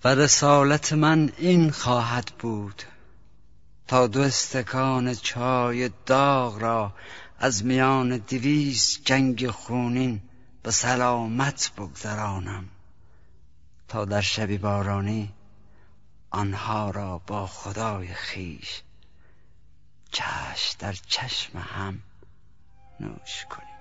و رسالت من این خواهد بود تا 2 استکان چای داغ را از میان 200 جنگ خونین به سلامت بگذرانم تا در شبی بارانی آنها را با خدای خویش چشم در چشم هم نوش کنیم.